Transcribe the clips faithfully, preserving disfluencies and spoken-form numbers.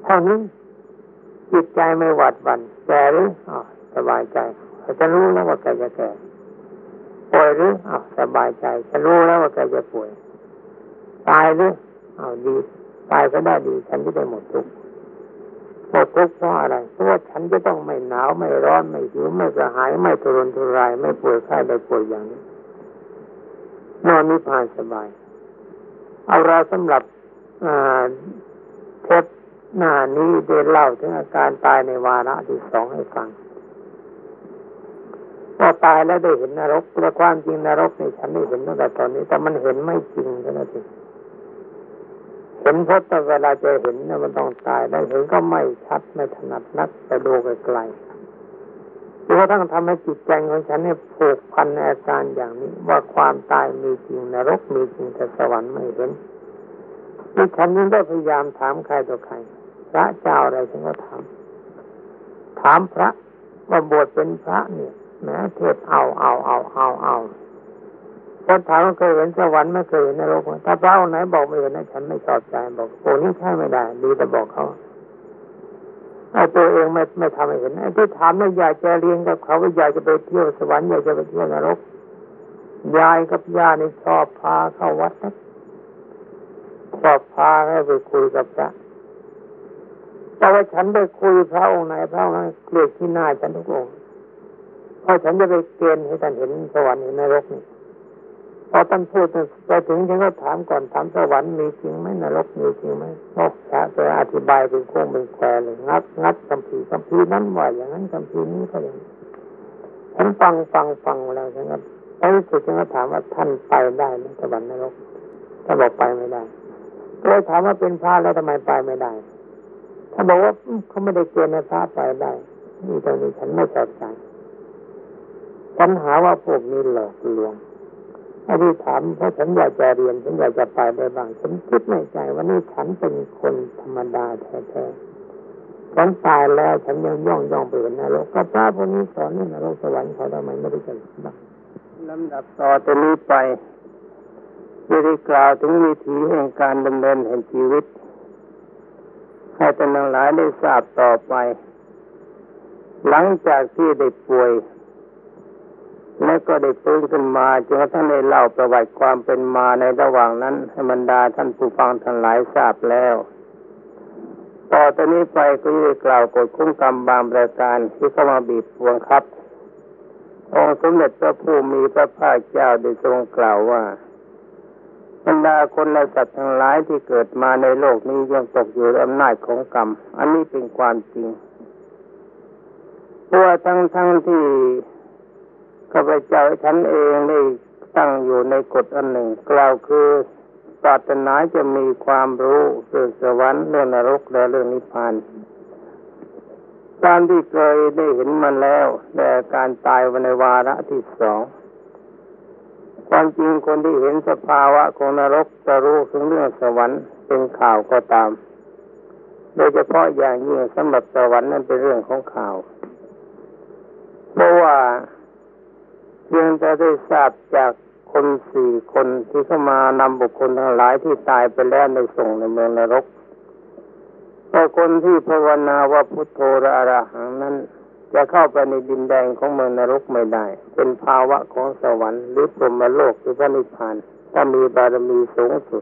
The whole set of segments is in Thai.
เท่านี้จิตใจไม่หวาดหวั่นแก่หรืออ๋อสบายใจจะรู้แล้วว่าแกจะแก่ป่วยหรืออ๋อสบายใจจะรู้แล้วว่าแกจะป่วยตายหรืออ๋อดีตายก็ได้ดีฉันจะได้หมดทุกข์หมดทุกข์เพราะอะไรเพราะว่าฉันจะต้องไม่หนาวไม่ร้อนไม่หิวไม่กระหายไม่ทุรนทุรายไม่ป่วยไข้ได้ป่วยอย่างนี้นอนนิพพานสบายเอาเราสำหรับเทปหน้านี้ได้เล่าถึงอาการตายในวาระที่สองให้ฟังพอตายแล้วได้เห็นนรกแต่ความจริงนรกนี่ฉันได้เห็นตั้งแต่ตอนนี้แต่มันเห็นไม่จริงเท่านั้นเองเห็นเพราะแต่เวลาจะเห็นเนี่ยมันต้องตายได้เห็นก็ไม่ชัดไม่ถนัดนักแต่ดูไกลๆจนกระทั่งทำให้จิตใจของฉันเนี่ยผูกพันในอาการอย่างนี้ว่าความตายมีจริงนรกมีจริงแต่สวรรค์ไม่เห็นที่ฉันยังได้พยายามถามใครต่อใครพระเจ้าอะไรฉันก็ถามถามพระว่าบวชเป็นพระเนี่ยแม้เทศเอาเอาเอาเอาเอาพอถามว่าเคยเห็นสวรรค์ไม่เคยเห็นนรกถ้าพระองค์ไหนบอกไม่เห็นนะฉันไม่ชอบใจบอกโอ้นี่ใช่ไม่ได้ดีแต่บอกเขาไอ้ตัวเองไม่ไม่ทำให้เห็นไอ้ที่ถามเนี่ยอยากจะเรียนกับเขาว่าอยากจะไปเที่ยวสวรรค์อยากจะไปเที่ยวนรกยายกับย่านี่ชอบพาเข้าวัดนะชอบพาให้ไปคุยกับพระแต่ว่าฉันไปคุยพระองค์ไหนพระองค์นั้นเกลียดที่หน้าฉันทุกองค์เพราะฉันจะไปเกณฑ์ให้ท่านเห็นสวรรค์เห็นนรกนี่พอท่านพูดไปถึงฉันก็ถามก่อนถามสวรรค์มีจริงไหมนรกมีจริงไหมนอกจากจะอธิบายเป็นโค้งเป็นแควเลยงัดงัดคำพีคำพีนั้นว่าอย่างนั้นคำพีนี้ก็อย่างนี้ฉันฟังฟังฟังแล้วฉันก็ในที่สุดฉันก็ถามว่าท่านไปได้ไหมสวรรค์นรกถ้าบอกไปไม่ได้ก็เลยถามว่าเป็นพระแล้วทำไมไปไม่ได้ถ้าบอกว่าเขาไม่ได้เกณฑ์ให้พระไปได้นี่ตรงนี้ฉันไม่เข้าใจฉันหาว่าพวกนี้หลอกลวงไอ้ที่ถามเพราะฉันอยากจะเรียนฉันอยากจะไปได้บ้างฉันคิดในใจว่านี่ฉันเป็นคนธรรมดาแท้ๆฉันตายแล้วฉันยังย่องย่องไปเห็นนรกก็พระพวกนี้สอนนี่นรกสวรรค์เขาทำไมไม่ได้กันบ้างลำดับต่อจากนี้ไปจะได้กล่าวถึงวิถีแห่งการดำเนินแห่งชีวิตให้ท่านทั้งหลายได้ทราบต่อไปหลังจากที่ได้ป่วยและก็ได้ฟื้นขึ้นมาจนกระทั่งได้เล่าประวัติความเป็นมาในระหว่างนั้นให้บรรดาท่านผู้ฟังทั้งหลายทราบแล้วต่อจากนี้ไปก็จะกล่าวกฎคุ้มกรรมบางประการที่เข้ามาบีบบังคับองค์สมเด็จพระผู้มีพระภาคเจ้าได้ทรงกล่าวว่าบรรดาคนและสัตว์ทั้งหลายที่เกิดมาในโลกนี้ยังตกอยู่ในอำนาจของกรรมอันนี้เป็นความจริงเพราะทั้งทั้งที่ข้าพเจ้าฉันเองได้ตั้งอยู่ในกฎอันหนึ่งกล่าวคือปรารถนาจะมีความรู้เรื่องสวรรค์เรื่องนรกและเรื่องนิพพานตามที่เคยได้เห็นมาแล้วแต่การตายในวาระที่สองความจริงคนที่เห็นสภาวะของนรกจะรู้ถึงเรื่องสวรรค์เป็นข่าวก็ตามโดยเฉพาะอย่างยิ่งสำหรับสวรรค์นั้นเป็นเรื่องของข่าวเพราะว่าเพียงแต่ได้ทราบจากคนสี่คนที่เข้ามานำบุคคลทั้งหลายที่ตายไปแล้วในส่งในเมืองนรกแต่คนที่ภาวนาว่าพุทโธอะระหังนั้นจะเข้าไปในดินแดนของเมืองนรกไม่ได้เป็นภาวะของสวรรค์หรือพรหมโลกหรือพระนิพพานถ้ามีบารมีสูงสุด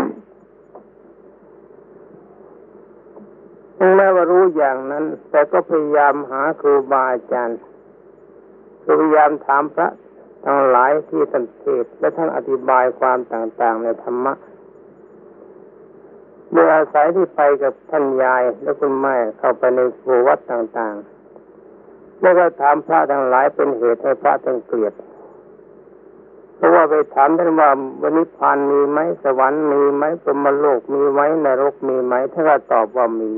ถึงแม้ว่ารู้อย่างนั้นแต่ก็พยายามหาครูบาอาจารย์พยายามถามพระทั้งหลายที่ท่านเทศน์และท่านอธิบายความต่างๆในธรรมะโดยอาศัยที่ไปกับท่านยายและคุณแม่เข้าไปในโบสถ์วัดต่างๆแล้วก็ถามพระทั้งหลายเป็นเหตุให้พระท่านเกลียดเพราะว่าไปถามท่านว่านิพพานมีไหมสวรรค์มีไหมพรหมโลกมีไหมนรกมีไหมท่านก็ตอบว่ามี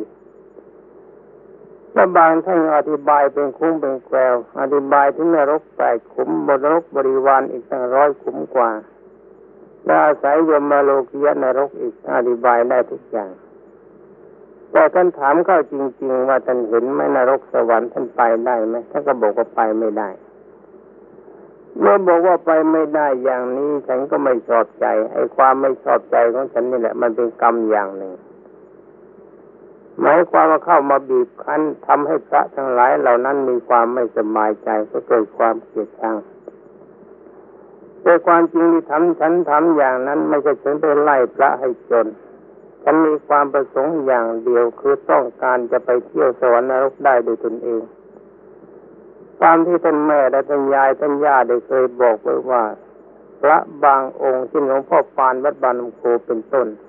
แล้วบางท่านอธิบายเป็นคุ้มเป็นแควอธิบายถึงนรกแปดขุมนรกบริวารอีกตั้งร้อยขุมกว่าและอาศัยยมโลกียนรกอีกอธิบายได้ทุกอย่างแต่ท่านถามเข้าจริงๆว่าท่านเห็นไหมนรกสวรรค์ท่านไปได้ไหมท่านก็บอกว่าไปไม่ได้เมื่อบอกว่าไปไม่ได้อย่างนี้ฉันก็ไม่ชอบใจไอ้ความไม่ชอบใจของฉันนี่แหละมันเป็นกรรมอย่างหนึ่งหมายความว่าเข้ามาบีบคั้นทำให้พระทั้งหลายเหล่านั้นมีความไม่สบายใจก็เกิดความเกลียดชังแต่ความจริงที่ทำฉันทำอย่างนั้นไม่ใช่ฉันไปไล่พระให้จนฉันมีความประสงค์อย่างเดียวคือต้องการจะไปเที่ยวสวรรค์นรกได้โดยตนเองตามที่ท่านแม่และท่านยายท่านย่าได้เคยบอกไว้ว่าพระบางองค์ที่หลวงพ่อปานวัดบางน้ำโคเป็นต้น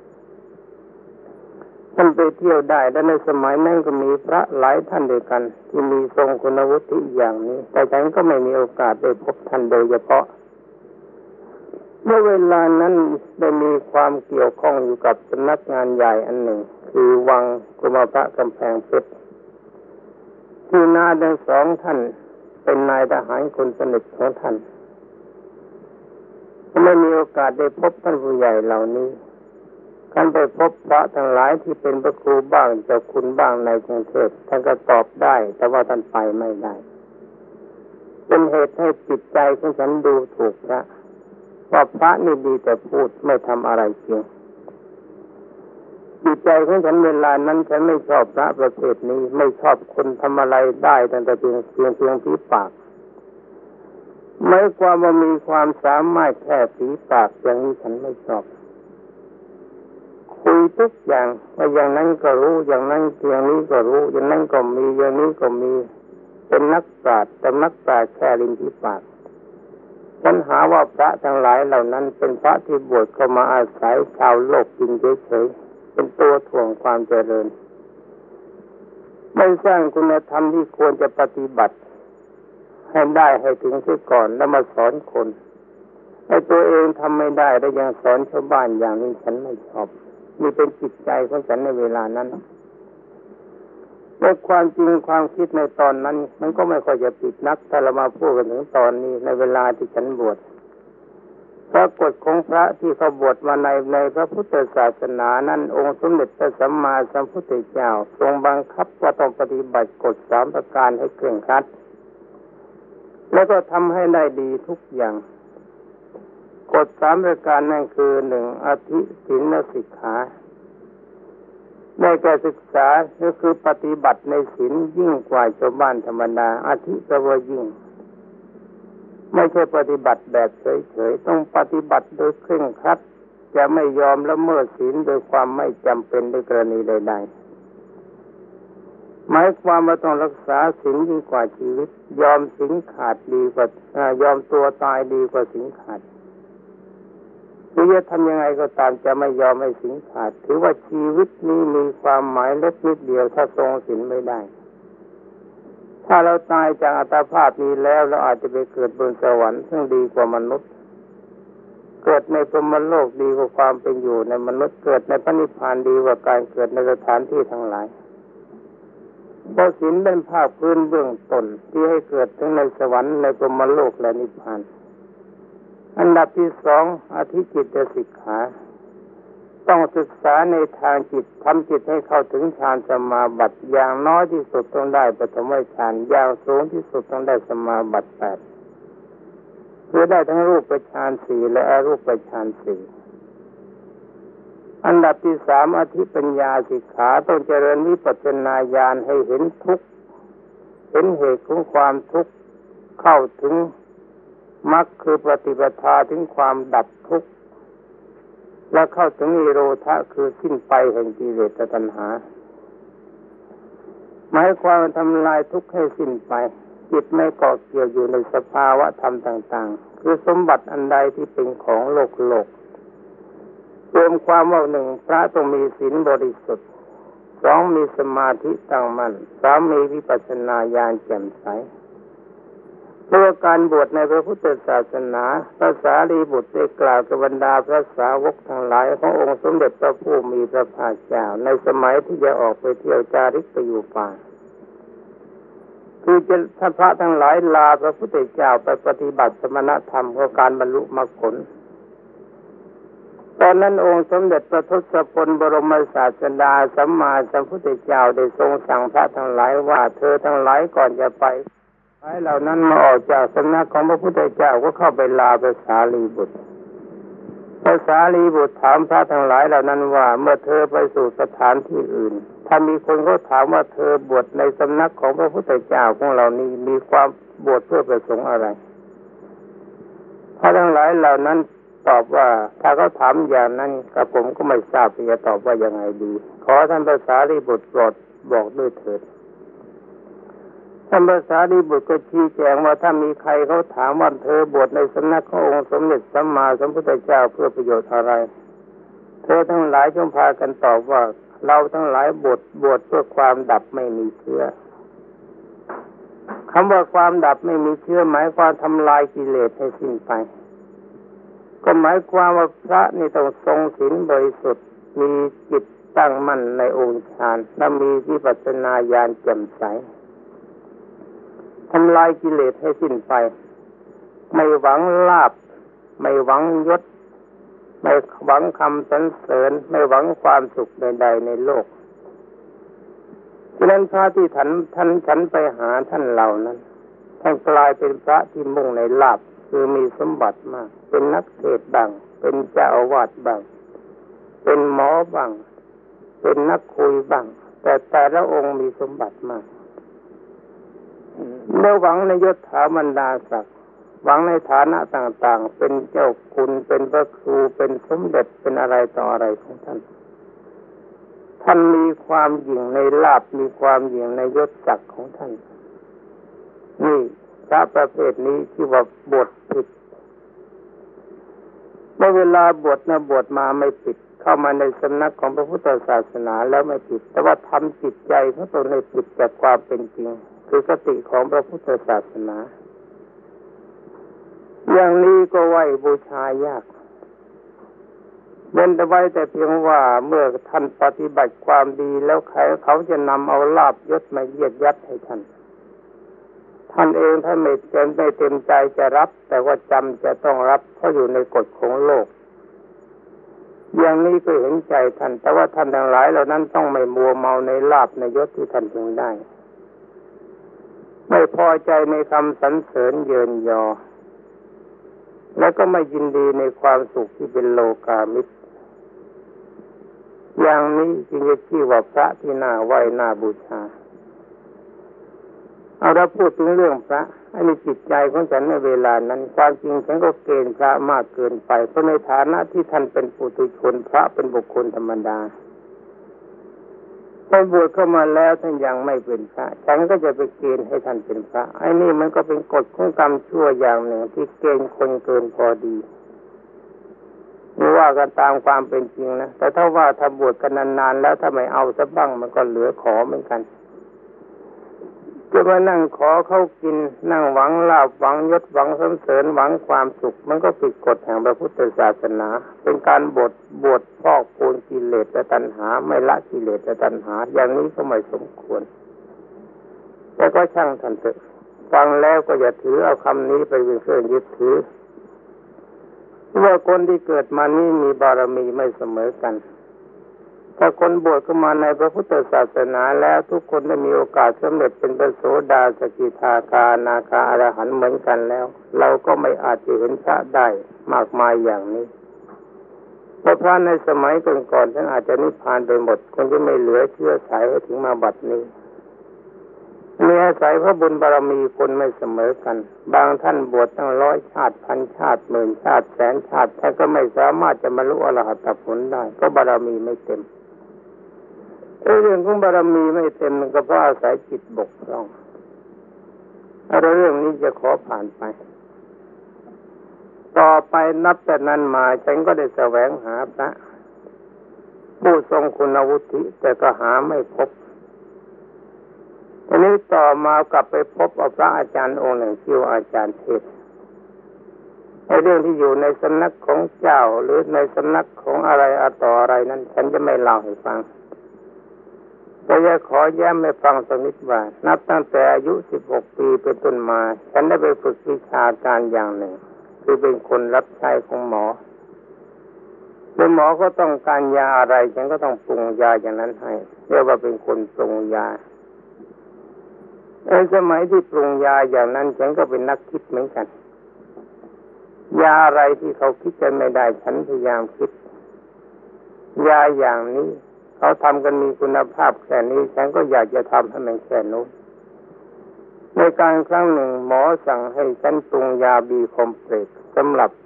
ท่านไปเที่ยวได้และในสมัยนั้นก็มีพระหลายท่านด้วยกันที่มีทรงคุณวุฒิอย่างนี้แต่ฉันก็ไม่มีโอกาสได้พบท่านโดยเฉพาะเมื่อเวลานั้นได้มีความเกี่ยวข้องอยู่กับสำนักงานใหญ่อันหนึ่งคือวังกุมภะกำแพงเพชรที่นาทั้งสองท่านเป็นนายทหารคนสนิทของท่านไม่มีโอกาสได้พบท่านผู้ใหญ่เหล่านี้ท่านไปพบพระทั้งหลายที่เป็นพระครูบ้างเจ้าคุณบ้างในกรุงเทพท่านก็ตอบได้แต่ว่าท่านไปไม่ได้เป็นเหตุให้จิตใจของฉันดูถูกพระว่าพระนี่ดีแต่พูดไม่ทำอะไรจริงจิตใจของฉันเวลานั้นฉันไม่ชอบพระประเภทนี้ไม่ชอบคนทำอะไรได้ตั้งแต่เพียงเพียงเพียงฝีปากไม่ความว่ามีความสามารถแค่ฝีปากอย่างนี้ฉันไม่ชอบคุยทุกอย่างว่าอย่างนั้นก็รู้อย่างนั้นอย่างนี้ก็รู้อย่างนั้นก็มีอย่างนี้ก็มีเป็นนักปราชญ์แต่นักปราชญ์แค่ลิ้นฝีปากฉันหาว่าพระทั้งหลายเหล่านั้นเป็นพระที่บวชเข้ามาอาศัยชาวโลกกินเฉยๆเป็นตัวถ่วงความเจริญไม่สร้างคุณธรรมที่ควรจะปฏิบัติให้ได้ให้ถึงที่ก่อนแล้วมาสอนคนไอ้ตัวเองทำไม่ได้แล้วยังสอนชาวบ้านอย่างนี้ฉันไม่ชอบนี่เป็นจิตใจของฉันในเวลานั้นแต่ความจริงความคิดในตอนนั้นมันก็ไม่ค่อยจะผิดนักถ้าเรามาพูดกันถึงตอนนี้ในเวลาที่ฉันบวชพระกฎของพระที่เขาบวชมาในในพระพุทธศาสนานั้นองค์สมเด็จพระสัมมาสัมพุทธเจ้าทรงบังคับว่าต้องปฏิบัติกฎสามประการให้เคร่งครัดแล้วก็ทำให้ได้ดีทุกอย่างกฎสามประการนั่นคือหนึ่งอธิศีลสิกขาได้แก่ศึกษาก็คือปฏิบัติในศีลยิ่งกว่าชาวบ้านธรรมดาอธิแปลว่ายิ่งไม่ใช่ปฏิบัติแบบเฉยๆต้องปฏิบัติโดยเคร่งครัดจะไม่ยอมละเมิดศีลโดยความไม่จำเป็นในกรณีใดๆหมายความว่าต้องรักษาศีลยิ่งกว่าชีวิตยอมศีลขาดดีกว่ายอมตัวตายดีกว่าศีลขาดหรือจะทำยังไงก็ตามจะไม่ยอมให้ศีลขาดถือว่าชีวิตนี้มีความหมายเล็กนิดเดียวถ้าทรงศีลไม่ได้ถ้าเราตายจากอัตภาพนี้แล้วเราอาจจะไปเกิดบนสวรรค์ซึ่งดีกว่ามนุษย์เกิดในพรหมโลกดีกว่าความเป็นอยู่ในมนุษย์เกิดในพระนิพพานดีกว่าการเกิดในสถานที่ทั้งหลายเพราะศีลเป็นภาคพื้นเบื้องต้นที่ให้เกิดทั้งในสวรรค์ในพรหมโลกและนิพพานอันดับที่สองอธิจิตสิกขาต้องศึกษาในทางจิตทำจิตให้เข้าถึงฌานสมาบัติอย่างน้อยที่สุดต้องได้ปฐมฌานอย่างสูงที่สุดต้องได้สมาบัติแปดเพื่อได้ทั้งรูปฌานสี่และอรูปฌานสี่อันดับที่สามอธิปัญญาสิกขาต้องเจริญวิปัสสนาญาณให้เห็นทุกข์เห็นเหตุของความทุกข์เข้าถึงมรรคคือปฏิปทาถึงความดับทุกข์และเข้าถึงนิโรธะคือสิ้นไปแห่งกิเลสตัณหาหมายความว่าทำลายทุกข์ให้สิ้นไปจิตไม่เกาะเกี่ยวอยู่ในสภาวะธรรมต่างๆคือสมบัติอันใดที่เป็นของโลกโลกรวมความว่าหนึ่งพระต้องมีศีลบริสุทธิ์สองมีสมาธิตั้งมั่นสามมีวิปัสสนาญาณแจ่มใสเพื่อการบวชในพระพุทธศาสนาพระสารีบุตรได้กล่าวกับบรรดาพระสาวกทั้งหลายขององค์สมเด็จพระผู้มีพระภาคเจ้าในสมัยที่จะออกไปเที่ยวจาริกไปอยู่ป่าคือจะถ้าพระทั้งหลายลาพระพุทธเจ้าไปปฏิบัติสมณธรรมเพื่อการบรรลุมรรคผลตอนนั้นองค์สมเด็จพระทศพลบรมศาสดาสัมมาสัมพุทธเจ้าได้ทรงสั่งพระทั้งหลายว่าเธอทั้งหลายก่อนจะไปไอ้เหล่านั้นมาออกจากสำนักของพระพุทธเจ้าก็เข้าไปลาพระสารีบุตรพระสารีบุตรถามพระทั้งหลายเหล่านั้นว่าเมื่อเธอไปสู่สถานที่อื่นถ้ามีคนเขาถามว่าเธอบวชในสำนักของพระพุทธเจ้าของเรานี้มีความบวชเพื่อประสงค์อะไรถ้าทั้งหลายเหล่านั้นตอบว่าถ้าเขาถามอย่างนั้นกับผมก็ไม่ทราบจะตอบว่ายังไงดีขอท่านพระสารีบุตรโปรดบอกด้วยเถิดท่านพระสารีบุตรก็ชี้แจงว่าถ้ามีใครเขาถามว่าเธอบวชในสำนักขององค์สมเด็จสัมมาสัมพุทธเจ้าเพื่อประโยชน์อะไรเธอทั้งหลายจงพากันตอบว่าเราทั้งหลายบวชบวชเพื่อความดับไม่มีเชื้อคำว่าความดับไม่มีเชื้อหมายความทำลายกิเลสให้สิ้นไปก็หมายความว่าพระนี่ต้องทรงศีลบริสุทธิ์มีจิตตั้งมั่นในองค์ฌานและมีวิปัสสนาญาณแจ่มใสทำลายกิเลสให้สิ้นไปไม่หวังลาภไม่หวังยศไม่หวังคำสรรเสริญไม่หวังความสุขใดๆในโลกฉะนั้นพระที่ท่านท่านฉันไปหาท่านเหล่านั้นท่านกลายเป็นพระที่มุ่งในลาภคือมีสมบัติมากเป็นนักเทศน์บ้างเป็นเจ้าอาวาสบ้างเป็นหมอบ้างเป็นนักคุยบ้างแต่แต่ละองค์มีสมบัติมากแล้วหวังในยศถาบรรดาศักดิ์หวังในฐานะต่างๆเป็นเจ้าคุณเป็นพระครูเป็นสมเด็จเป็นอะไรต่ออะไรของท่านท่านมีความหยิ่งในลาภมีความหยิ่งในยศศักดิ์ของท่านนี่พระประเภทนี้ที่ว่าบวชผิดเมื่อเวลาบวชนะบวชมาไม่ผิดเข้ามาในสำนักของพระพุทธศาสนาแล้วไม่ผิดแต่ว่าทำจิตใจของตนให้ผิดจากความเป็นจริงคือคติของพระพุทธศาสนาอย่างนี้ก็ไหว้บูชายากเว้นแต่ไว้แต่เพียงว่าเมื่อท่านปฏิบัติความดีแล้วใครเขาจะนำเอาลาภยศมาเยียดยัดให้ท่านท่านเองท่านไม่เต็มไม่เต็มใจจะรับแต่ว่าจำจะต้องรับเพราะอยู่ในกฎของโลกอย่างนี้ก็เห็นใจท่านแต่ว่าท่านทั้งหลายเหล่านั้นต้องไม่มัวเมาในลาภในยศที่ท่านพึงได้ไม่พอใจในคำสรรเสริญเยินยอแล้วก็ไม่ยินดีในความสุขที่เป็นโลกามิตรอย่างนี้จึงจะชื่อว่าพระที่น่าไหว้น่าบูชาเอาเราพูดถึงเรื่องพระอันนี้จิตใจของฉันในเวลานั้นความจริงฉันก็เกณฑ์พระมากเกินไปเพราะในฐานะที่ท่านเป็นปุถุชนพระเป็นบุคคลธรรมดาพอบวชเข้ามาแล้วท่านยังไม่เป็นพระฉันก็จะไปเกณฑ์ให้ท่านเป็นพระไอ้นี่มันก็เป็นกฎของกรรมชั่วอย่างหนึ่งที่เกณฑ์คนเกินพอดีไม่ว่ากันตามความเป็นจริงนะแต่ถ้าว่าถ้าบวชกันนานๆแล้วถ้าไม่เอาซะบ้างมันก็เหลือขอเหมือนกันจะมานั่งขอเขากินนั่งหวังลาภหวังยศหวังสรรเสริญหวังความสุขมันก็ผิดกฎแห่งพระพุทธศาสนาเป็นการบวชบวชพอกพูนกิเลสและตัณหาไม่ละกิเลสและตัณหาอย่างนี้ก็ไม่สมควรแต่ก็ช่างท่านเถอะฟังแล้วก็อย่าถือเอาคำนี้ไปเป็นเครื่องยึดถือว่าคนที่เกิดมานี้มีบารมีไม่เสมอกันถ้าคนบวชเข้ามาในพระพุทธศาสนาแล้วทุกคนได้มีโอกาสสำเร็จเป็นพระโสดาสกิทาคานาคาอรหันต์เหมือนกันแล้วเราก็ไม่อาจจะเห็นพระได้มากมายอย่างนี้เพราะพระในสมัยก่อนๆท่านอาจจะนิพพานไปหมดคนที่ไม่เหลือเชื้อสายให้ถึงมาบัดนี้มีอาศัยพระบุญบารมีคนไม่เสมอกันบางท่านบวชตั้งร้อยชาติพันชาติหมื่นชาติแสนชาติท่านก็ไม่สามารถจะบรรลุอรหัตผลได้ก็บารมีไม่เต็มเรื่องของบารมีไม่เต็มมันก็เพราะอาศัยจิตบกพร่องเรื่องนี้จะขอผ่านไปต่อไปนับแต่นั้นมาฉันก็ได้แสวงหาพระผู้ทรงคุณวุฒิแต่ก็หาไม่พบทีนี้ต่อมากลับไปพบพระอาจารย์องค์หนึ่งชื่ออาจารย์เทศในเรื่องที่อยู่ในสำนักของเจ้าหรือในสำนักของอะไรต่ออะไรนั้นฉันจะไม่เล่าให้ฟังแต่จะขอแย้มให้ฟังสักนิดว่านับตั้งแต่อายุสิบหกปีเป็นต้นมาฉันได้ไปฝึกวิชาการอย่างหนึ่งคือเป็นคนรับใช้ของหมอเมื่อหมอก็ต้องการยาอะไรฉันก็ต้องปรุงยาอย่างนั้นให้เรียกว่าเป็นคนปรุงยาในสมัยที่ปรุงยาอย่างนั้นฉันก็เป็นนักคิดเหมือนกันยาอะไรที่เขาคิดกันไม่ได้ฉันพยายามคิดยาอย่างนี้เขาทำกันมีคุณภาพแค่นี้ฉันก็อยากจะทำให้มันแค่นู้นในการครั้งหนึ่งหมอสั่งให้ฉันปรุงยาบีคอมเพล็กซ์สำหรับ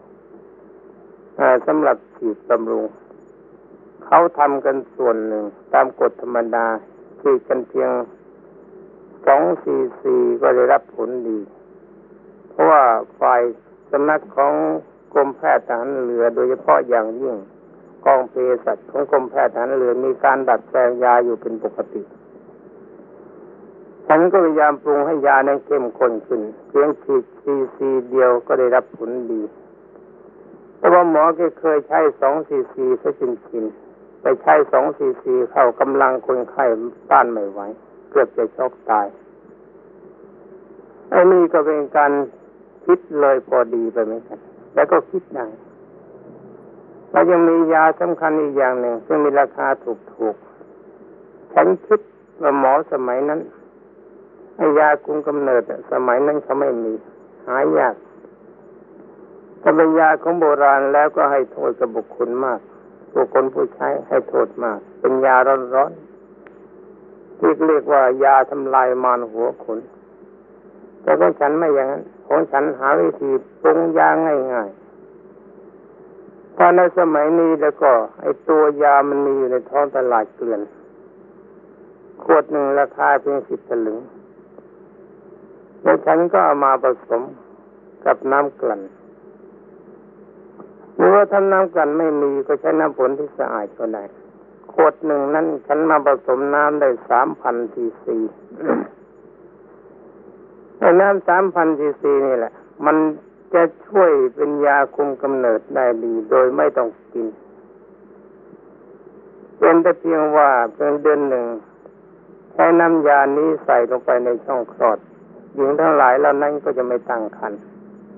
สำหรับฉีดบำรุงเขาทำกันส่วนหนึ่งตามกฎธรรมดาฉีดกันเพียงสองซีซีก็ได้รับผลดีเพราะว่าฝ่ายสำนักของกรมแพทย์ทหารเรือโดยเฉพาะอย่างยิ่งกองเภสัชของกรมแพทย์ทหารเรือมีการดัดแปลงยาอยู่เป็นปกติฉันก็พยายามปรุงให้ยานั้นเข้มข้นขึ้นเพียงฉีดซีซีเดียวก็ได้รับผลดีแต่ว่าหมอแกเคยใช้สองซีซีซะจริงๆไปใช้สองซีซีเข้ากำลังคนไข้ต้านไม่ไหวเกือบจะช็อกตายไอ้นี่ก็เป็นการคิดเลยพอดีไปไหมครับแล้วก็คิดได้แล้วยังมียาสำคัญอีกอย่างหนึ่งซึ่งมีราคาถูกๆฉันคิดว่าหมอสมัยนั้นไอ้ยาคุมกำเนิดสมัยนั้นเขาไม่มีหายากถ้าเป็นยาของโบราณแล้วก็ให้โทษกับบุคคลมากบุคคลผู้ใช้ให้โทษมากเป็นยาร้อนๆที่เรียกว่ายาทำลายมารหัวขนแต่ของฉันไม่อย่างนั้นของฉันหาวิธีปรุงยาง่ายๆถ้าในสมัยนี้แล้วก็ไอ้ตัวยามันมีอยู่ในท้องตลาดเกลื่อนขวดหนึ่งราคาเพียงสิบสลึงแล้วฉันก็เอามาผสมกับน้ำกลั่นหรือว่าถ้าน้ำกลั่นไม่มีก็ใช้น้ำฝนที่สะอาดก็ได้ขวดหนึ่งนั้นฉันมาผสมน้ำได้สามพันซีซีไอ้น้ำสามพันซีซีนี่แหละมันจะช่วยเป็นยาคุมกำเนิดได้ดีโดยไม่ต้องกินเป็นแต่เพียงว่าเพียงเดือนหนึ่งใช้น้ำยานี้ใส่ลงไปในช่องคลอดหญิงทั้งหลายเหล่านั้นก็จะไม่ตั้งครรภ์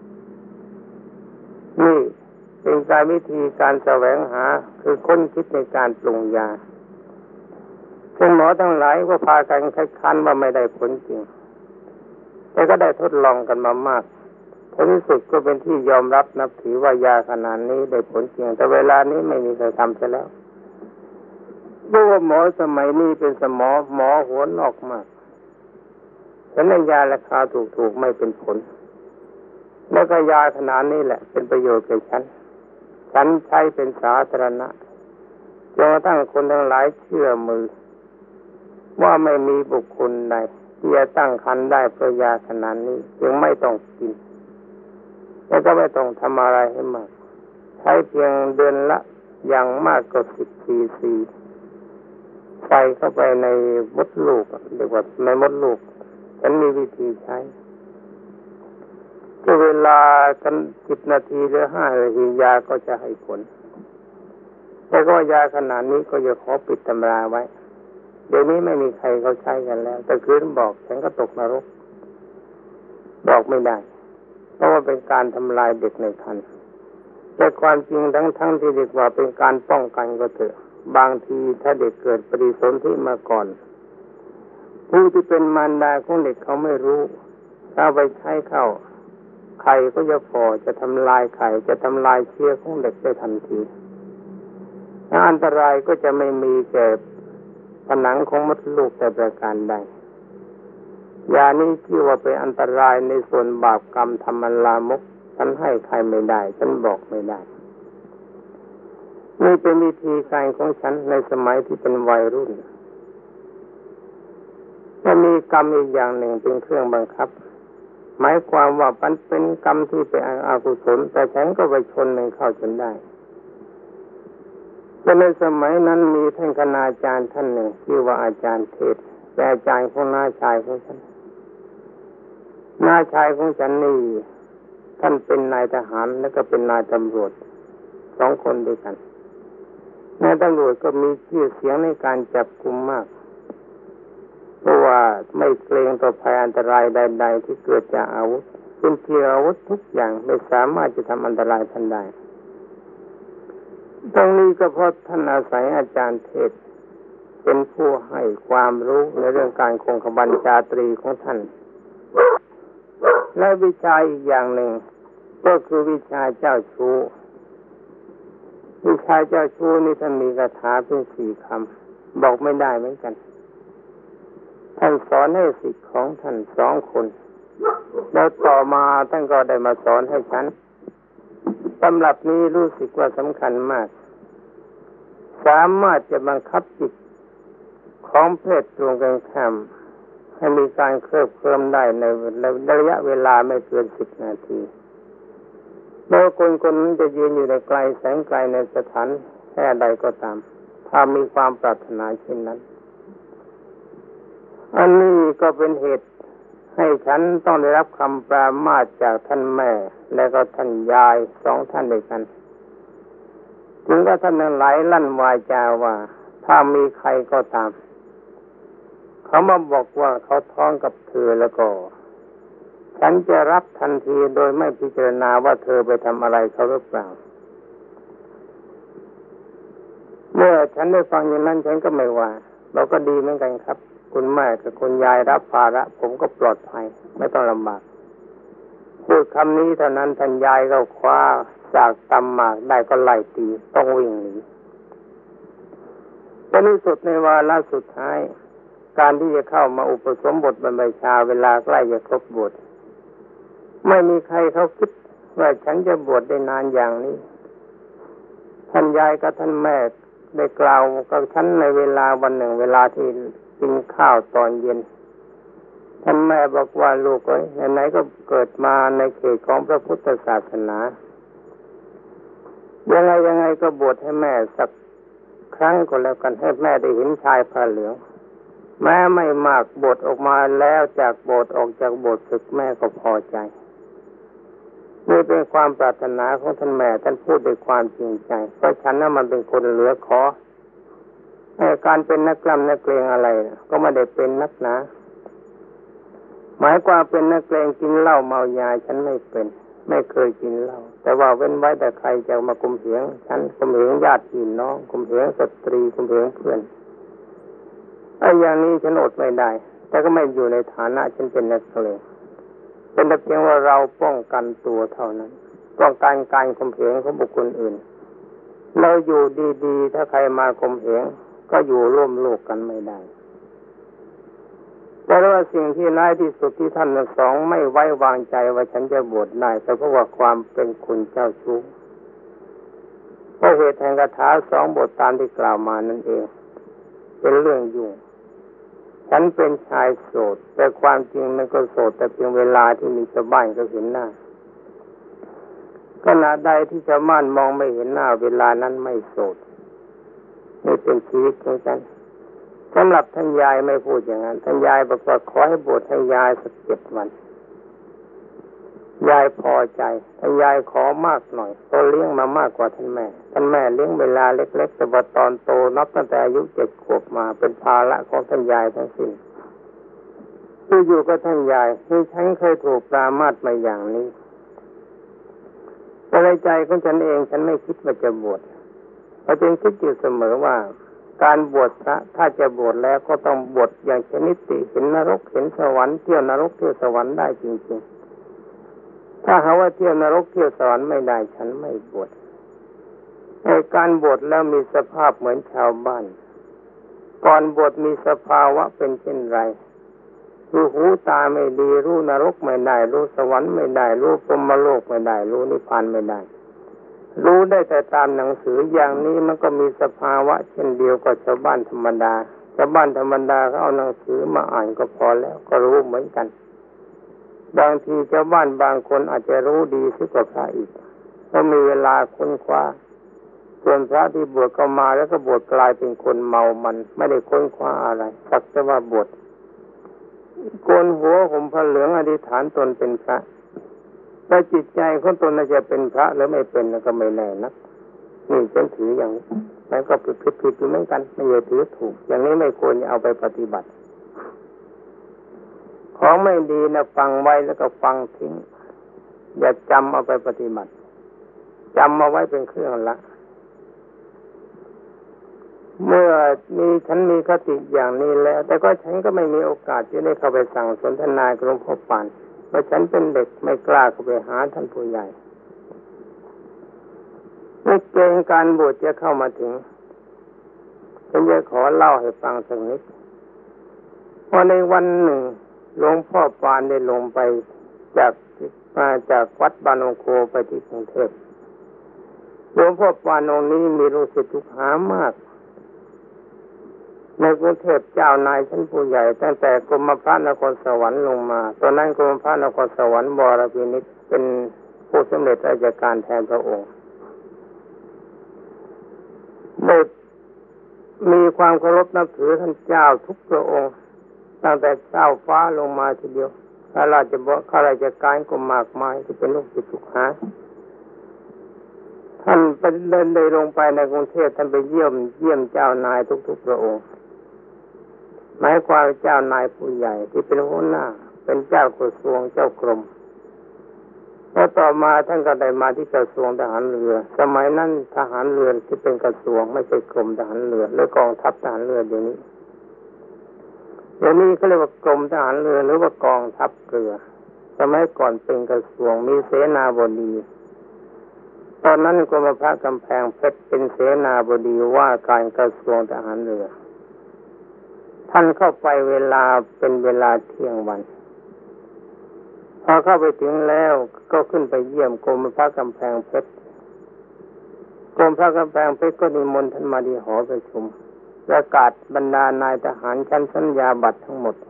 นี่เป็นการวิธีการแสวงหาคือค้นคิดในการปรุงยาซึ่งหมอทั้งหลายก็พากันคัดค้านว่าไม่ได้ผลจริงแต่ก็ได้ทดลองกันมามากผลที่สุดก็เป็นที่ยอมรับนับถือว่ายาขนาดนี้ได้ผลจริงแต่เวลานี้ไม่มีใครทำเสียแล้วเพราะว่าหมอสมัยนี้เป็นสมอหมอหัวนอกมากฉะนั้นยาราคาถูกๆไม่เป็นผลแล้วก็ยาขนาดนี้แหละเป็นประโยชน์แก่ฉันฉันใช้เป็นสาธารณะจนกระทั่งคนทั้งหลายเชื่อมือว่าไม่มีบุคคลใดที่จะตั้งครรภ์ได้เพราะยาขนาดนี้จึงไม่ต้องกินแล้วก็ไม่ต้องทำอะไรให้มากใช้เพียงเดือนละอย่างมากก็สิบซีซีใส่เข้าไปในมดลูกเรียกว่าในมดลูกฉันมีวิธีใช้ก็เวลากันสิบนาทีหรือห้านาทียาก็จะให้ผลแต่ก็ยาขนาดนี้ก็จะขอปิดตำราไว้เดี๋ยวนี้ไม่มีใครเขาใช้กันแล้วแต่คืนบอกฉันก็ตกนรกบอกไม่ได้เพราะว่าเป็นการทำลายเด็กในครรภ์แต่ความจริงทั้งทั้งที่เรียกว่าเป็นการป้องกันก็เถอะบางทีถ้าเด็กเกิดปฏิสนธิมาก่อนผู้ที่เป็นมารดาของเด็กเขาไม่รู้ถ้าไปใช้เข้าไข่ก็จะฝ่อจะทำลายไข่จะทำลายเชื้อของเด็กได้ทันทีอันตรายก็จะไม่มีแก่ผนังของมดลูกแต่ประการใดยานี้ที่ว่าเป็นอันตรายในส่วนบาปกรรมธรรมลามกฉันให้ใครไม่ได้ฉันบอกไม่ได้นี่เป็นวิธีการของฉันในสมัยที่เป็นวัยรุ่นและมีกรรมอีกอย่างหนึ่งเป็นเครื่องบังคับหมายความว่ามันเป็นกรรมที่เป็นอกุศลแต่ฉันก็ไปชนมันเข้าจนได้ในสมัยนั้นมีท่านคณาจารย์ท่านหนึ่งชื่อว่าอาจารย์เทศเป็นอาจารย์ของน้าชายของฉันน้าชายของฉันนี่ท่านเป็นนายทหารแล้วก็เป็นนายตำรวจสองคนด้วยกันนายตำรวจก็มีชื่อเสียงในการจับกุมมากเพราะว่าไม่เกรงต่อภัยอันตรายใดๆที่เกิดจากอาวุธเป็นเพียงอาวุธทุกอย่างไม่สามารถจะทำอันตรายท่านได้ตรงนี้ก็เพราะท่านอาศัยอาจารย์เทศเป็นผู้ให้ความรู้ในเรื่องการคงขบัญชาตรีของท่านและวิชาอีกอย่างหนึ่งก็คือวิชาเจ้าชู้ที่ชายเจ้าชู้นี่ท่านมีคาถาเพียงสี่คำบอกไม่ได้เหมือนกันท่านสอนให้ศิษย์ของท่านสองคนแล้วต่อมาท่านก็ได้มาสอนให้ฉันตำรับนี้รู้สึกว่าสำคัญมากสามารถจะบังคับจิตของเพศตรงกันข้ามให้มีการเคลิบเคลิ้มได้ในระยะเวลาไม่เกินสิบนาทีแม้คนคนนั้นจะยืนอยู่ในไกลแสงไกลในสถานแค่ใดก็ตามถ้ามีความปรารถนาเช่นนั้นอันนี้ก็เป็นเหตุให้ฉันต้องได้รับคำปรามาสจากท่านแม่และก็ท่านยายสองท่านด้วยกันถึงก็ท่านทั้งหลายลั่นวาจาว่าถ้ามีใครก็ตามเขามาบอกว่าเขาท้องกับเธอแล้วก็ฉันจะรับทันทีโดยไม่พิจารณาว่าเธอไปทำอะไรเขาหรือเปล่าเมื่อฉันได้ฟังอย่างนั้นฉันก็ไม่ว่าเราก็ดีเหมือนกันครับคุณแม่กับคุณยายรับภาระผมก็ปลอดภัยไม่ต้องลำบากพูดคำนี้เท่านั้นท่านยายก็คว้าจากตำหมากได้ก็ไล่ตีต้องวิ่งหนีในที่สุดในวาระสุดท้ายการที่จะเข้ามาอุปสมบทบรรพชาเวลาใกล้จะครบบวชไม่มีใครเขาคิดว่าฉันจะบวชได้นานอย่างนี้ท่านยายกับท่านแม่ได้กล่าวกับฉันในเวลาวันหนึ่งเวลาที่กินข้าวตอนเย็นท่านแม่บอกว่าลูกเอ้ยไหนๆก็เกิดมาในเขตของพระพุทธศาสนายังไงยังไงก็บวชให้แม่สักครั้งก็แล้วกันให้แม่ได้เห็นชายผ้าเหลืองแม้ไม่มากบวชออกมาแล้วจากโบสถ์ออกจากโบสถ์ศึกแม่ก็พอใจนี่เป็นความปรารถนาของท่านแม่ท่านพูดด้วยความจริงใจเพราะฉันนั้นมันเป็นคนเหลือขอการเป็นนักกล้ำนักเกรงอะไรก็ไม่ได้เป็นนักหนาหมายความเป็นนักเกรงกินเหล้าเมายาฉันไม่เป็นไม่เคยกินเหล้าแต่ว่าเว้นไว้แต่ใครจะมากุมเหงฉันกุมเหงญาติพี่น้องกุมเหงสตรีกุมเหงเพื่อนไอ้อย่างนี้ฉันอดไม่ได้แต่ก็ไม่อยู่ในฐานะฉันเป็นนักเกรงเป็นแต่เพียงว่าเราป้องกันตัวเท่านั้นป้องกันการกุมเหงของบุคคลอื่นเราอยู่ดีๆถ้าใครมากุมเหงก็อยู่ร่วมโลกกันไม่ได้แต่ว่าสิ่งที่ร้ายที่สุดที่ท่านทั้งสองไม่ไว้วางใจว่าฉันจะบวชได้แต่เพราะว่าความเป็นคุณเจ้าชู้เพราะเหตุแห่งคาถาสองบทตามที่กล่าวมานั่นเองเป็นเรื่องยุ่งฉันเป็นชายโสดแต่ความจริงมันก็โสดแต่เพียงเวลาที่มีชาวบ้านก็เห็นหน้าขณะใดที่ชาวบ้านมองไม่เห็นหน้าเวลานั้นไม่โสดนี่เป็นชีวิตของฉันสำหรับท่านยายไม่พูดอย่างนั้นท่านยายบอกว่าขอให้บวชให้ยายสักเจ็ดวันยายพอใจท่านยายขอมากหน่อยก็เลี้ยงมามากกว่าท่านแม่ท่านแม่เลี้ยงเวลาเล็กๆแต่ว่าตอนโตนับตั้งแต่อายุเจ็ดขวบมาเป็นภาระของท่านยายทั้งสิ้นที่อยู่กับท่านยายที่ฉันเคยถูกปรามาสมาอย่างนี้แต่ในใจของฉันเองฉันไม่คิดว่าจะบวชเพราะฉันคิดอยู่เสมอว่าการบวชพระถ้าจะบวชแล้วก็ต้องบวชอย่างชนิดที่เห็นนรกเห็นสวรรค์เที่ยวนรกเที่ยวสวรรค์ได้จริงๆถ้าหาว่าเที่ยวนรกเที่ยวสวรรค์ไม่ได้ฉันไม่บวชในการบวชแล้วมีสภาพเหมือนชาวบ้านก่อนบวชมีสภาวะเป็นเช่นไรรู้หูตาไม่ดีรู้นรกไม่ได้รู้สวรรค์ไม่ได้รู้พรหมโลกไม่ได้รู้นิพพานไม่ได้รู้ได้แต่ตามหนังสืออย่างนี้มันก็มีสภาวะเช่นเดียวกับชาวบ้านธรรมดาชาวบ้านธรรมดาเขาเอาหนังสือมาอ่านก็พอแล้วก็รู้เหมือนกันบางทีชาวบ้านบางคนอาจจะรู้ดียิ่งกว่าพระอีกก็มีเวลาค้นคว้าส่วนพระที่บวชเข้ามาแล้วก็บวชกลายเป็นคนเมามันไม่ได้ค้นคว้าอะไรสักแต่ว่าบวชโกนหัวห่มผ้าเหลืองอธิษฐานตนเป็นพระแต่จิตใจของตนจะเป็นพระหรือไม่เป็นก็ไม่แน่นะนี่ฉันถืออย่างนี้แล้วก็ผิดผิดผิดเหมือนกันไม่ใช่ถือถูกอย่างนี้ไม่ควรจะเอาไปปฏิบัติของไม่ดีนะฟังไว้แล้วก็ฟังทิ้งอย่าจำเอาไปปฏิบัติจำเอาไว้เป็นเครื่องละเมื่อมีฉันมีคติอย่างนี้แล้วแต่ก็ฉันก็ไม่มีโอกาสที่ได้เข้าไปสั่งสนทนากับหลวงพ่อปานเพราะฉันเป็นเด็กไม่กล้าเข้าไปหาท่านผู้ใหญ่เมื่อเกณฑ์การบวชจะเข้ามาถึงฉันจะขอเล่าให้ฟังสักนิดว่าในวันหนึ่งหลวงพ่อปานได้ลงไปจากมาจากวัดบางนงโคไปที่กรุงเทพหลวงพ่อปานองค์นี้มีลูกศิษย์ลูกหามากในกรุงเทพเจ้านายชั้นผู้ใหญ่ตั้งแต่กรมพระนครสวรรค์ลงมาตอนนั้นกรมพระนครสวรรค์บรพินิจเป็นผู้สำเร็จราชการแทนพระองค์ได้มีความเคารพนับถือท่านเจ้าทุกพระองค์ตั้งแต่เจ้าฟ้าลงมาทีเดียวข้าราชบข้าราชการก็มากมายที่เป็นลูกศิษย์ลูกหาท่านเป็นเดินเลยลงไปในกรุงเทพท่านไปเยี่ยมเยี่ยมเจ้านายทุกๆพระองค์หมายความเจ้านายผู้ใหญ่ที่เป็นหัวหน้าเป็นเจ้ากระทรวงเจ้ากรมแล้วต่อมาท่านก็ได้มาที่กระทรวงทหารเรือสมัยนั้นทหารเรือที่เป็นกระทรวงไม่ใช่กรมทหารเรือหรือกองทัพทหารเรือเดี๋ยวนี้เดี๋ยวนี้เขาเรียกว่ากรมทหารเรือหรือว่ากองทัพเรือสมัยก่อนเป็นกระทรวงมีเสนาบดีตอนนั้นกรมพระกำแพงเพชรเป็นเสนาบดีว่าการกระทรวงทหารเรือท่านเข้าไปเวลาเป็นเวลาเที่ยงวันพอเข้าไปถึงแล้วก็ขึ้นไปเยี่ยมกรมพระกำแพงเพชรกรมพระกำแพงเพชรก็นิมนต์ท่านมาที่หอประชุมประกาศบรรดานายทหารชั้นสัญญาบัตรทั้งหมด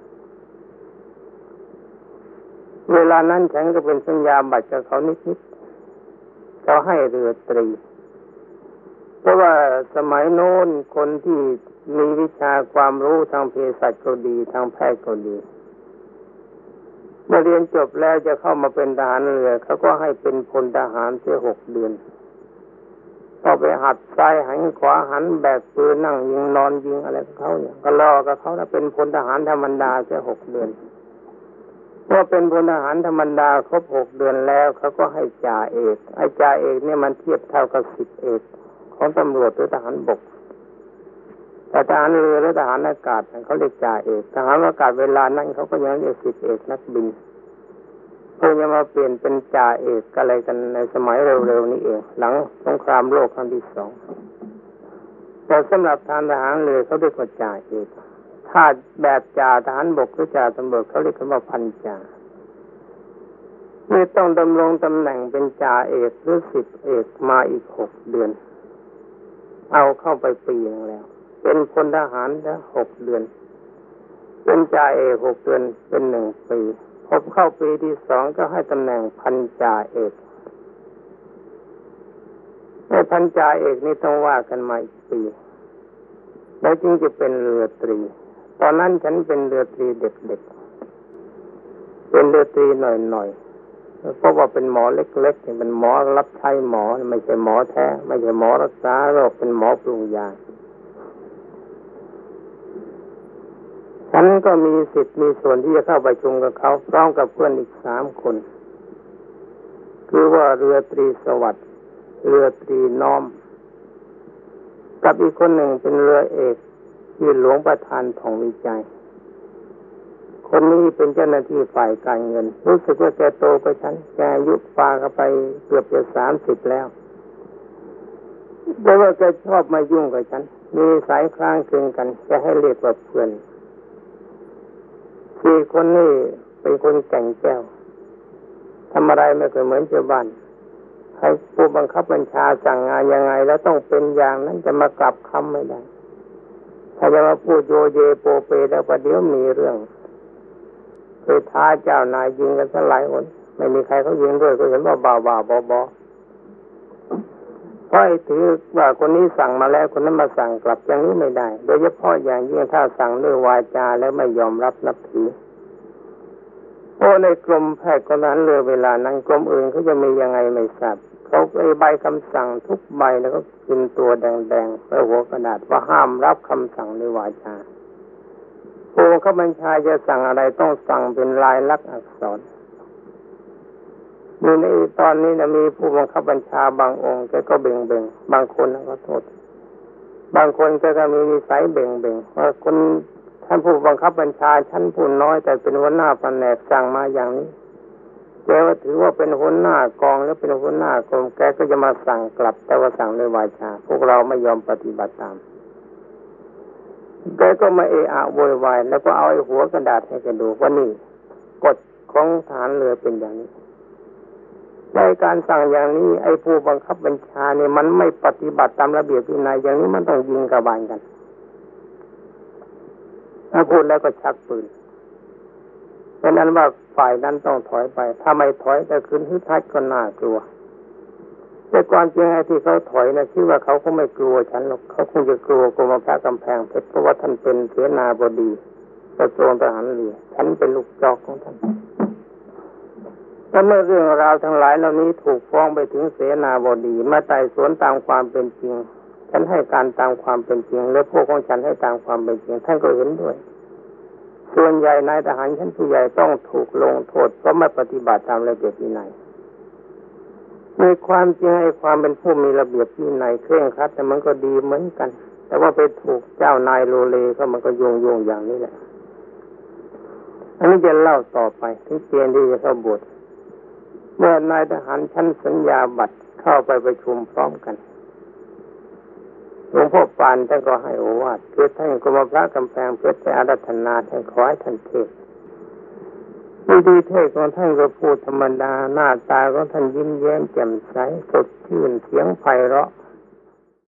เวลานั้นฉันก็เป็นสัญญาบัตรกับเขานิดๆเขาให้เรือตรีเพราะว่าสมัยโน้นคนที่มีวิชาความรู้ทางเภสัชก็ดีทางแพทย์ก็ดีเมื่อเรียนจบแล้วจะเข้ามาเป็นทหารเรือเขาก็ให้เป็นพลทหารเสียหกเดือนก็ไปหัดซ้ายหันขวาหันแบกปืนนั่งยิงนอนยิงอะไรกับเขาเนี่ยก็รอกับเขาแล้วเป็นพลทหารธรรมดาเสียหกเดือนเมื่อเป็นพลทหารธรรมดาครบหกเดือนแล้วเขาก็ให้จ่าเอกไอ้จ่าเอกเนี่ยมันเทียบเท่ากับสิบเอกของตำรวจหรือทหารบกแต่ทหารเรือหรือทหารอากาศเขาเรียกจ่าเอกทหารอากาศเวลานั้นเขาก็ยังเรียกสิบเอกนักบินเพิ่งจะมาเปลี่ยนเป็นจ่าเอกอะไรกันในสมัยเร็วๆนี้เองหลังสงครามโลกครั้งที่สองแต่สำหรับทางทหารเรือเขาเรียกว่าจ่าเอกถ้าแบบจ่าทหารบกหรือจ่าตำรวจเขาเรียกว่าพันจ่านี่ต้องดำรงตำแหน่งเป็นจ่าเอกหรือสิบเอกมาอีกหกเดือนเอาเข้าไปปีนึงแล้วเป็นพลทหารแล้วหกเดือนเป็นจ่าเอกหกเดือนเป็นหนึ่งปีพอเข้าปีที่สองก็ให้ตำแหน่งพันจ่าเอกในพันจ่าเอกนี่ต้องว่ากันมาอีกปีแล้วจึงจะเป็นเรือตรีตอนนั้นฉันเป็นเรือตรีเด็กๆเป็นเรือตรีหน่อยๆเพราะว่าเป็นหมอเล็กๆเป็นหมอรับใช้หมอไม่ใช่หมอแท้ไม่ใช่หมอรักษาโรคเป็นหมอปรุงยาฉันก็มีสิทธิ์มีส่วนที่จะเข้าประชุมกับเขาพร้อมกับเพื่อนอีกสามคนคือว่าเรือตรีสวัสดิ์เรือตรีน้อมกับอีกคนหนึ่งเป็นเรือเอกที่หลวงประธานทองวิจัยคนนี้เป็นเจ้าหน้าที่ฝ่ายการเงินรู้สึกว่าแกโตกว่าฉันแกอายุปาเข้าไปเกือบจะสามสิบแล้วแต่ว่าแกชอบมายุ่งกับฉันมีสายคล้างคลึงกันจะให้เรียกว่าเพื่อนสี่คนนี้เป็นคนแก่งแก้วทำอะไรไม่เคยเหมือนชาวบ้านให้ผู้บังคับบัญชาสั่งงานยังไงแล้วต้องเป็นอย่างนั้นจะมากลับคำไม่ได้ถ้าจะมาพูดโยเยโปเปแล้วประเดี๋ยวมีเรื่องเคยท้าเจ้านายยิงกันซะหลายคนไม่มีใครเขายิงด้วยก็เห็นว่าบ่าวบ่าวบอบอเพราะถือว่าคนนี้สั่งมาแล้วคนนั้นมาสั่งกลับอย่างนี้ไม่ได้โดยเฉพาะอย่างยิ่งถ้าสั่งด้วยวาจาแล้วไม่ยอมรับนับถือเพราะในกรมแพทย์คนนั้นเรือเวลานั้นกรมอื่นเขาจะมียังไงไม่ทราบเขาไอ้ใบคำสั่งทุกใบแล้วก็พิมพ์ตัวแดงๆไว้หัวกระดาษว่าห้ามรับคำสั่งด้วยวาจาผู้บังคับบัญชาจะสั่งอะไรต้องสั่งเป็นลายลักษณ์อักษรมีในตอนนี้นะมีผู้บังคับบัญชาบางองค์แกก็เบ่งเบ่งบางคนก็โทษบางคนแกก็มีนิสัยเบ่งเบ่งว่าคนท่านผู้บังคับบัญชาชั้นผู้น้อยแต่เป็นหัวหน้าแผนกสั่งมาอย่างนี้แกว่าถือว่าเป็นหัวหน้ากองแล้วเป็นหัวหน้ากรมแกก็จะมาสั่งกลับแต่ว่าสั่งด้วยวาจาพวกเราไม่ยอมปฏิบัติตามแกก็มาเอะอะโวยวายแล้วก็เอาไอ้หัวกระดาษให้แกดูว่านี่กฎของทหารเรือเป็นอย่างนี้ในการสั่งอย่างนี้ไอ้ผู้บังคับบัญชาเนี่ยมันไม่ปฏิบัติตามระเบียบวินัยอย่างนี้มันต้องยิงกระบาลกันถ้าพูดแล้วก็ชักปืนเพราะนั้นว่าฝ่ายนั้นต้องถอยไปถ้าไม่ถอยแต่คืนฮึดฮัดก็น่ากลัวแต่ความจริงไอ้ที่เขาถอยนะคิดว่าเขาก็ไม่กลัวฉันหรอกเขาคงจะกลัวกรมพระกำแพงเพชรเพราะว่าท่านเป็นเสนาบดีกระทรวงทหารเรือฉันเป็นลูกจอกของท่านแต่เมื่อเรื่องราวทั้งหลายเหล่านี้ถูกฟ้องไปถึงเสนาบดีมาไต่สวนตามความเป็นจริงฉันให้การตามความเป็นจริงและพวกของฉันให้ตามความเป็นจริงท่านก็เห็นด้วยส่วนใหญ่นายทหารชั้นผู้ใหญ่ต้องถูกลงโทษเพราะไม่ปฏิบัติตามระเบียบวินัยในความจริงไอ้ความเป็นผู้มีระเบียบวินัยเคร่งครัดแต่มันก็ดีเหมือนกันแต่ว่าไปถูกเจ้านายโลเลก็มันก็โยงโยงอย่างนี้แหละอันนี้จะเล่าต่อไปถึงเกณฑ์ที่จะเข้าบทเมื่อนายทหารชั้นสัญญาบัตรเข้าไปประชุมพร้อมกันหลวงพ่อปานท่านก็ให้โอวาทคือท่านกรมพระกำแพงเพชรอาราธนาท่านขอให้ท่านเทศวิธีเทศของท่านก็พูดธรรมดาหน้าตาของท่านยิ้มแย้มแจ่มใสสดชื่นเสียงไพเราะ